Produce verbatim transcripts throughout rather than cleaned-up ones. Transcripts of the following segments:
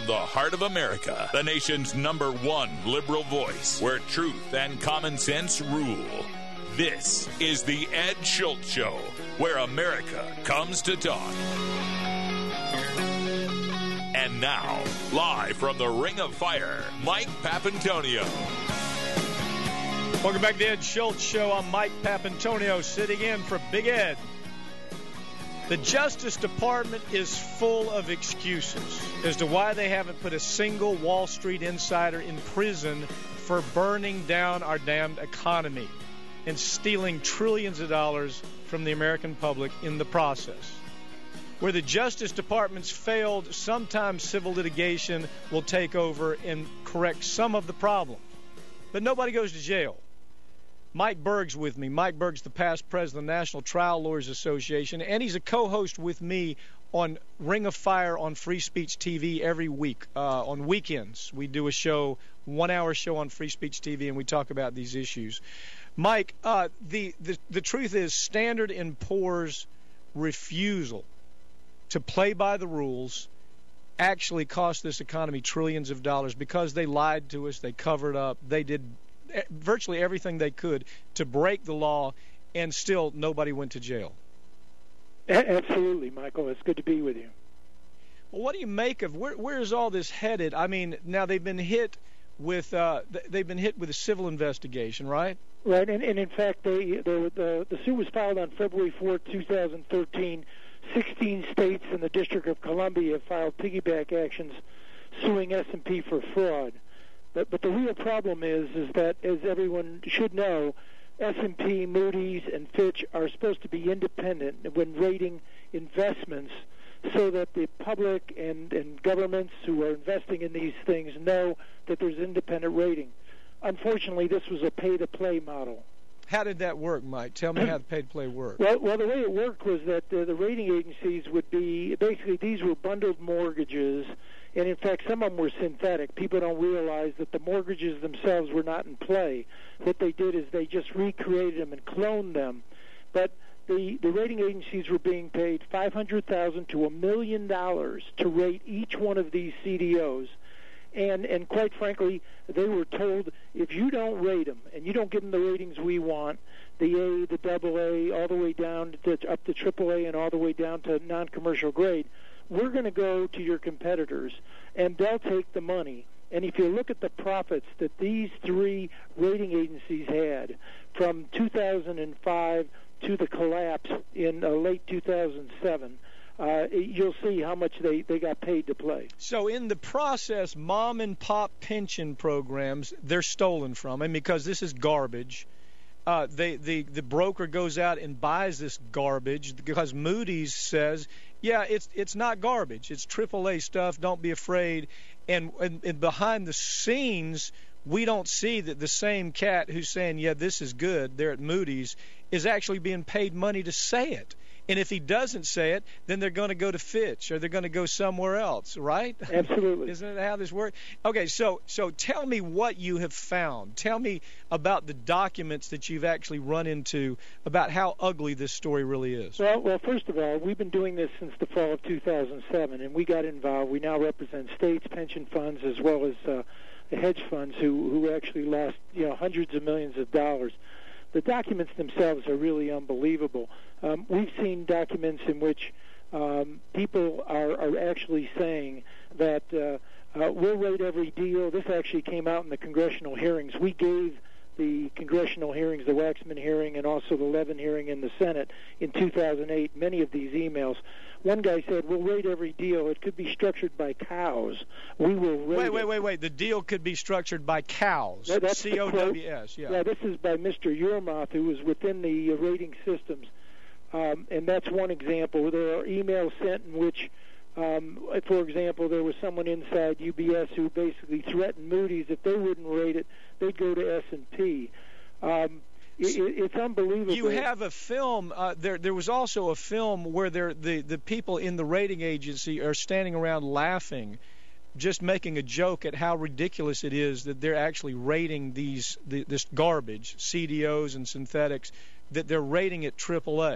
the heart of America, the nation's number one liberal voice, where truth and common sense rule. This is the Ed Schultz Show, where America comes to talk. And now, live from the Ring of Fire, Mike Papantonio. Welcome back to the Ed Schultz Show. I'm Mike Papantonio, sitting in for Big Ed. The Justice Department is full of excuses as to why they haven't put a single Wall Street insider in prison for burning down our damned economy and stealing trillions of dollars from the American public in the process. Where the Justice Department's failed, sometimes civil litigation will take over and correct some of the problems. But nobody goes to jail. Mike Berg's with me. Mike Berg's the past president of the National Trial Lawyers Association, and he's a co-host with me on Ring of Fire on Free Speech T V every week. Uh, on weekends, we do a show, one-hour show on Free Speech T V, and we talk about these issues. Mike, uh, the, the, the truth is Standard and Poor's refusal to play by the rules actually cost this economy trillions of dollars because they lied to us, they covered up, they did virtually everything they could to break the law, and still nobody went to jail. Absolutely, Michael. It's good to be with you. Well, what do you make of where where is all this headed? I mean, now they've been hit with uh, they've been hit with a civil investigation, right? Right, and, and in fact, they, they the the suit was filed on February fourth, two thousand thirteen. Sixteen states and the District of Columbia have filed piggyback actions suing S and P for fraud. But but the real problem is is that, as everyone should know, S and P, Moody's, and Fitch are supposed to be independent when rating investments, so that the public and, and governments who are investing in these things know that there's independent rating. Unfortunately, this was a pay-to-play model. How did that work, Mike? Tell me how the pay-to-play worked. Well, well, the way it worked was that uh, the rating agencies would be, basically these were bundled mortgages, and in fact some of them were synthetic. People don't realize that the mortgages themselves were not in play. What they did is they just recreated them and cloned them. But the, the rating agencies were being paid five hundred thousand dollars to a million dollars to rate each one of these C D Os. And and quite frankly, they were told, if you don't rate them and you don't give them the ratings we want, the A, the double A, all the way down to up to triple A and all the way down to non-commercial grade, we're going to go to your competitors and they'll take the money. And if you look at the profits that these three rating agencies had from two thousand five to the collapse in uh, late two thousand seven, Uh, you'll see how much they, they got paid to play. So in the process, mom and pop pension programs, they're stolen from, and because this is garbage, uh, they, the, the broker goes out and buys this garbage because Moody's says, yeah, it's it's not garbage. It's triple A stuff. Don't be afraid. And, and, and behind the scenes, we don't see that the same cat who's saying, yeah, this is good, there at Moody's, is actually being paid money to say it. And if he doesn't say it, then they're going to go to Fitch or they're going to go somewhere else, right? Absolutely. Isn't that how this works? Okay, so so tell me what you have found. Tell me about the documents that you've actually run into about how ugly this story really is. Well, well, first of all, we've been doing this since the fall of two thousand seven, and we got involved. We now represent states, pension funds, as well as uh, the hedge funds who, who actually lost you know hundreds of millions of dollars. The documents themselves are really unbelievable. Um, we've seen documents in which um, people are, are actually saying that uh, uh, we'll rate every deal. This actually came out in the congressional hearings. We gave the congressional hearings, the Waxman hearing and also the Levin hearing in the Senate in two thousand eight, many of these emails. One guy said, we'll rate every deal. It could be structured by cows. We will rate Wait, wait, it. wait, wait. The deal could be structured by cows. That, that's C O W S, yeah. Yeah, this is by Mister Yermoth, who was within the uh, rating systems. Um, and that's one example. There are emails sent in which, um, for example, there was someone inside U B S who basically threatened Moody's if they wouldn't rate it, they'd go to S and P. Um, it, it's unbelievable. You have a film. Uh, there, there was also a film where there, the the people in the rating agency are standing around laughing, just making a joke at how ridiculous it is that they're actually rating these the, this garbage, C D Os and synthetics, that they're rating at triple A.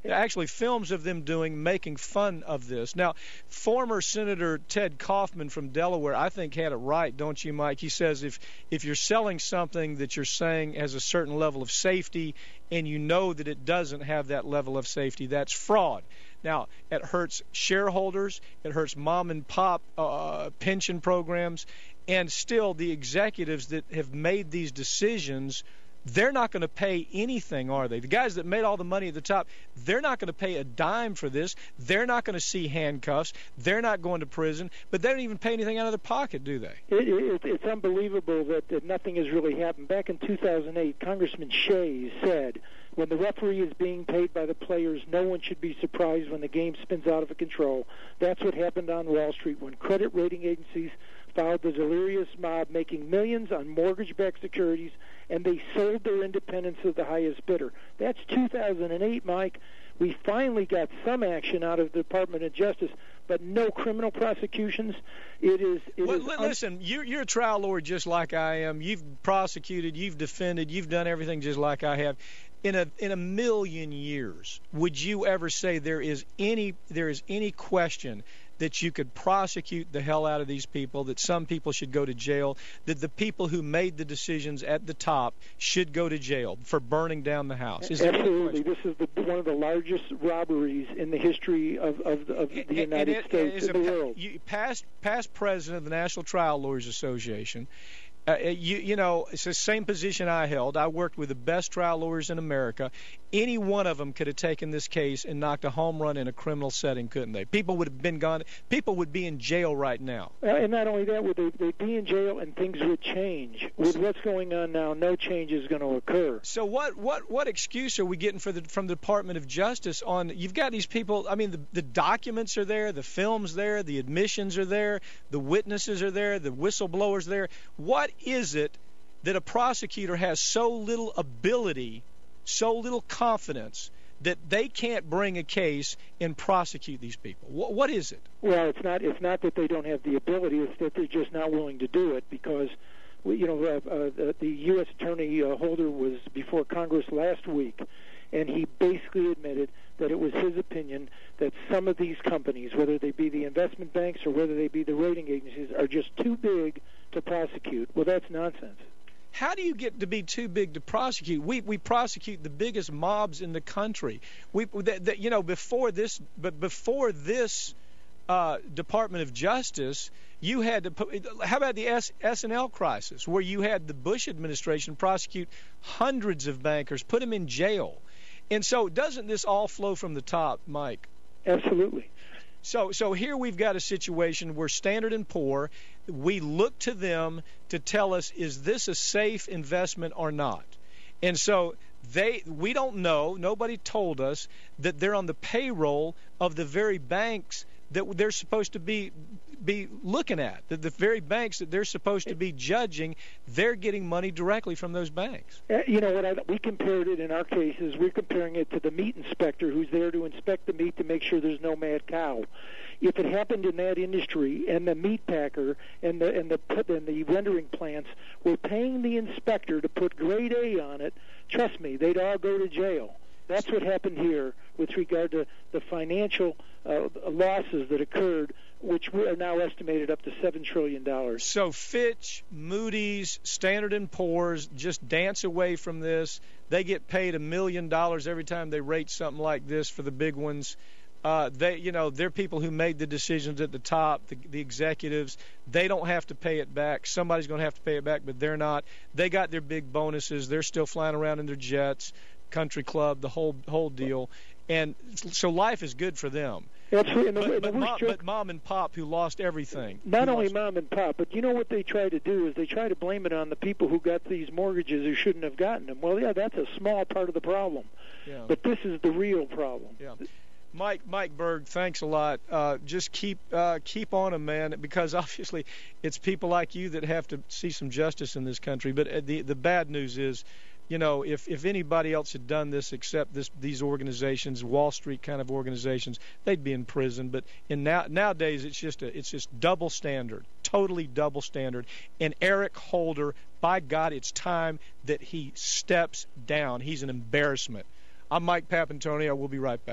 actually films of them doing, making fun of this. Now, former Senator Ted Kaufman from Delaware, I think, had it right, don't you, Mike? He says if if you're selling something that you're saying has a certain level of safety and you know that it doesn't have that level of safety, that's fraud. Now, it hurts shareholders, it hurts mom and pop uh, pension programs, and still the executives that have made these decisions, they're not going to pay anything, are they? The guys that made all the money at the top, they're not going to pay a dime for this. They're not going to see handcuffs. They're not going to prison, but they don't even pay anything out of their pocket, do they? It, it, it's unbelievable that, that nothing has really happened. Back in two thousand eight, Congressman Shays said, when the referee is being paid by the players, no one should be surprised when the game spins out of control. That's what happened on Wall Street when credit rating agencies followed the delirious mob making millions on mortgage-backed securities, and they sold their independence to the highest bidder. That's two thousand eight, Mike. We finally got some action out of the Department of Justice, but no criminal prosecutions. It is. It well, is un- listen, you're, you're a trial lawyer just like I am. You've prosecuted, you've defended, you've done everything just like I have. In a in a million years, would you ever say there is any there is any question that you could prosecute the hell out of these people, that some people should go to jail, that the people who made the decisions at the top should go to jail for burning down the house? Is Absolutely. This is the, one of the largest robberies in the history of, of, of the and, United and it, States and the a, world. You, past, past president of the National Trial Lawyers Association, Uh, you, you know, it's the same position I held. I worked with the best trial lawyers in America. Any one of them could have taken this case and knocked a home run in a criminal setting, couldn't they? People would have been gone. People would be in jail right now. Uh, and not only that, would they, they'd be in jail and things would change. With what's going on now, no change is going to occur. So what, what, what excuse are we getting for the, from the Department of Justice on, you've got these people, I mean, the, the documents are there, the film's there, the admissions are there, the witnesses are there, the whistleblowers there. What is it that a prosecutor has so little ability, so little confidence, that they can't bring a case and prosecute these people? What, what is it? Well, it's not. It's not that they don't have the ability. It's that they're just not willing to do it because, you know, uh, uh, the, the U S Attorney uh, Holder was before Congress last week, and he basically admitted that it was his opinion that some of these companies, whether they be the investment banks or whether they be the rating agencies, are just too big to prosecute. Well, that's nonsense. How do you get to be too big to prosecute? We we prosecute the biggest mobs in the country. We that, that, you know before this, but before this uh, Department of Justice, you had to put. How about the S, S&L crisis, where you had the Bush administration prosecute hundreds of bankers, put them in jail, and so doesn't this all flow from the top, Mike? Absolutely. So so here we've got a situation where Standard and Poor, we look to them to tell us, is this a safe investment or not? And so they we don't know, nobody told us that they're on the payroll of the very banks that they're supposed to be be looking at. The, the very banks that they're supposed to be judging, they're getting money directly from those banks. Uh, you know what? I, we compared it in our cases. We're comparing it to the meat inspector who's there to inspect the meat to make sure there's no mad cow. If it happened in that industry, and the meat packer and the and the and the rendering plants were paying the inspector to put grade A on it, trust me, they'd all go to jail. That's what happened here with regard to the financial uh, losses that occurred, which are now estimated up to seven trillion dollars. So Fitch, Moody's, Standard and Poor's just dance away from this. They get paid a million dollars every time they rate something like this for the big ones. Uh, they, you know, they're people who made the decisions at the top, the, the executives. They don't have to pay it back. Somebody's going to have to pay it back, but they're not. They got their big bonuses. They're still flying around in their jets, country club, the whole whole deal. And so life is good for them. Absolutely. And the, but, and but, the mom, joke, but mom and pop who lost everything. Not only lost, mom and pop, but you know what they try to do is they try to blame it on the people who got these mortgages who shouldn't have gotten them. Well, yeah, that's a small part of the problem. Yeah. But this is the real problem. Yeah. Mike Mike Berg, thanks a lot. Uh, just keep uh, keep on them, man, because obviously it's people like you that have to see some justice in this country. But the the bad news is, you know, if, if anybody else had done this except this these organizations, Wall Street kind of organizations, they'd be in prison. But in now nowadays it's just a it's just double standard, totally double standard. And Eric Holder, by God, it's time that he steps down. He's an embarrassment. I'm Mike Papantonio. We'll be right back.